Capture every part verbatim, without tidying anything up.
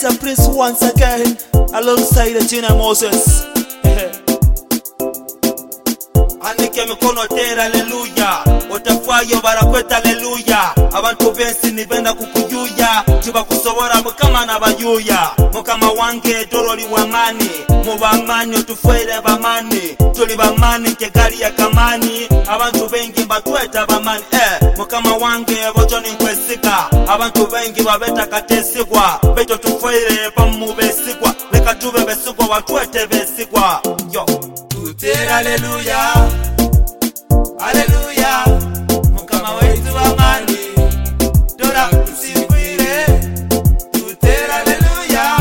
Elijah Prince once again, alongside Gina Moses. Anike mikono tera, haleluya. Otafayo barakweta, haleluya. Abantu bensi nibenda kukuyuya, kiba kusobora mukama nabayuya. Mukama wange doroli wamani, mubamani otufere bamani. Tuli bamani kegali ya kamani, abantu bengi batweta bamani. Eh, mukama wange bojoni nkwesika, abantu bengi babeta katesigwa. Beto tufere bamubesigwa, leka tube besigwa watwete besigwa. Yo tutera, haleluya, haleluya. Mukama wetu amani, dora tusikwire. Tutera, haleluya,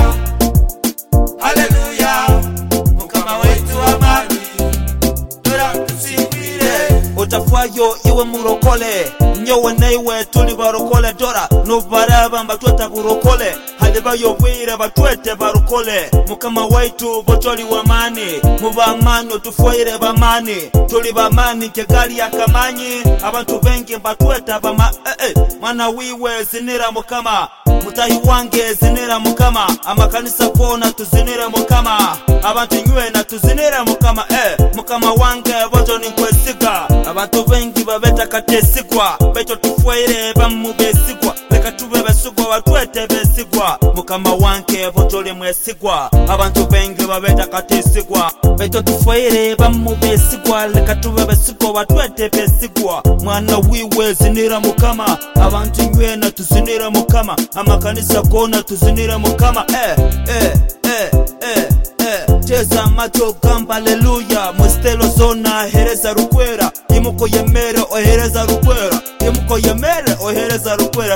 haleluya. Mukama wetu amani, dora tusikwire. Otafayo iwe murokole, nyowe neiwe tuli barokole. Dora nubaraba mbatweta burokole, haliba yobwire batwete barokole. Mukama wetu botoli wamani, mubamani otufwaire bamani. Tuli bamani kegali ya kamanyi, abantu bengi batweta bama. Eh, eh. Mwana wiwe zinira mukama, mutahi wange zinira mukama. Amakanisa kona tuzinira mukama, abantu nywe na tuzinira mukama. Eh, mukama wange botoni nkwesiga, abantu bengi babeta katesigwa. Beto tufwaire bamubesigwa, leka tube besigwa watwete besigwa. Mukama wange botoli mwesigwa, abantu bengi babeta katesigwa. Beto tufwaire bamubesigwa, leka tube besigwa watwete besigwa. Mwana wiwe zinira mukama, abantu nywe na tuzinira mukama. Amakanisa kona tuzinira mukama. Eh, eh, eh, eh, eh. Cheza macho gamba, haleluya. Mwestelo zona hereza rukwera, imuko yemere ohereza rukwera, imuko yemere ohereza rukwera.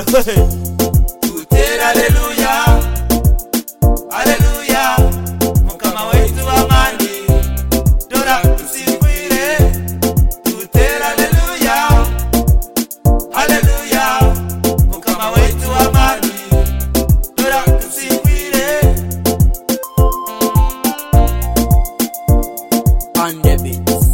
Tutera, haleluya, haleluya. Mukama wetu amani, dora tusikwire. Tutera, haleluya, haleluya. Mukama wetu amani, dora tusikwire. On the beats.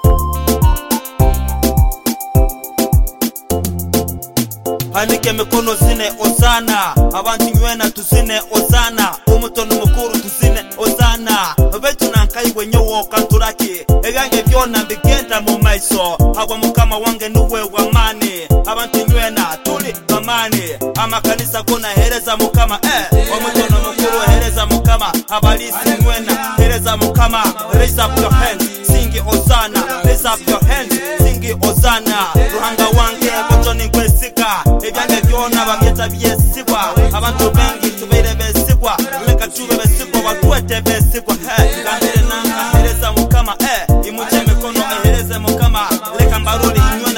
Anike mikono zine ozana, abantu nywena tuzine ozana. Umutono mukuru tuzine ozana. Betu nankaiwe nyowo kanturaki, egange byona mbigenda mu maiso. Hagwa mukama wange nuwe wamani, abantu nywena tuli bamani. Amakanisa kona hereza mukama. Eh, umutono mukuru hereza mukama. Abalisi nywena hereza mukama. Raise up your hands, sing ozana. Raise up your hands, sing ozana. Ruhanga wange botoni nkwesika, egange byona babyeta byesigwa. Abantu bengi tubere besigwa, leka tube besigwa watwete besigwa. Hey, ngandire nanga hereza mukama. Eh, imuje mikono ehereze mukama, leka mbaruli